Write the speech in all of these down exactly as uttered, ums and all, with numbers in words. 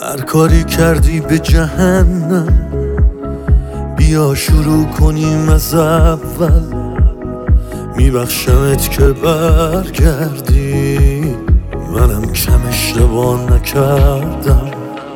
هر کاری کردی به جهنم، بیا شروع کنیم از اول. میبخشمت که برگردی، منم کم اشتباه نکردم.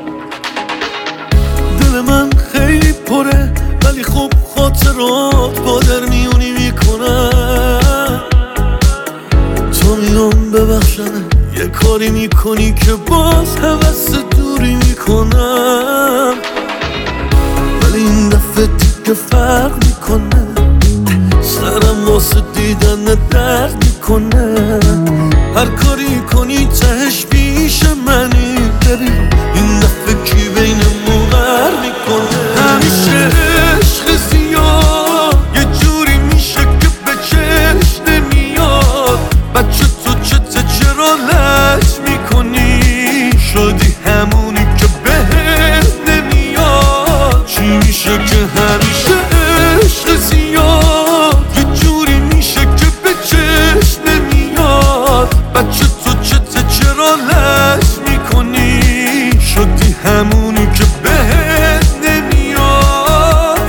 دل من خیلی پره ولی خب خاطرات با در میونی میکنم. تو میام ببخشم یه کاری میکنی که باز هوس دوری میکنم، ولی این دفعه دیگه فرق میکنه. سرم واسه دیدن درد میکنه. هر کاری کنی تهش پیش منی. ببین این دفعه کی بینمون غر میکنه. همیشه عشق زیاد یه جوری میشه که به چشم نمیاد. بچه تو چته چرا لج میکنی؟ شدی همونی که بهت نمیاد. چی میشه که همیشه عشق زیاد یه جوری میشه که به چشم نمیاد. بچه تو چته چرا لج میکنی؟ شدی همونی که بهت نمیاد.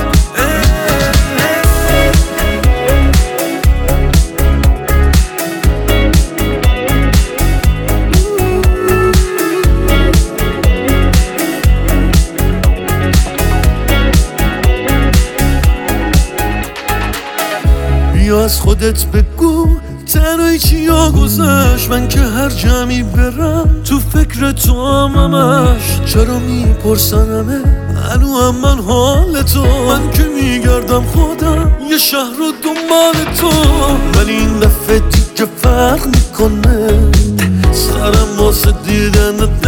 بیا از خودت بگو تنهایی چیا گذشت. من که هر جمعی برم تو فکر تو هم همش. چرا میپرسن همه هنو هم من حال تو؟ من که میگردم خودم یه شهر رو دنبال تو، ولی این دفعه دیگه فرق میکنه. سرم واسه دیدن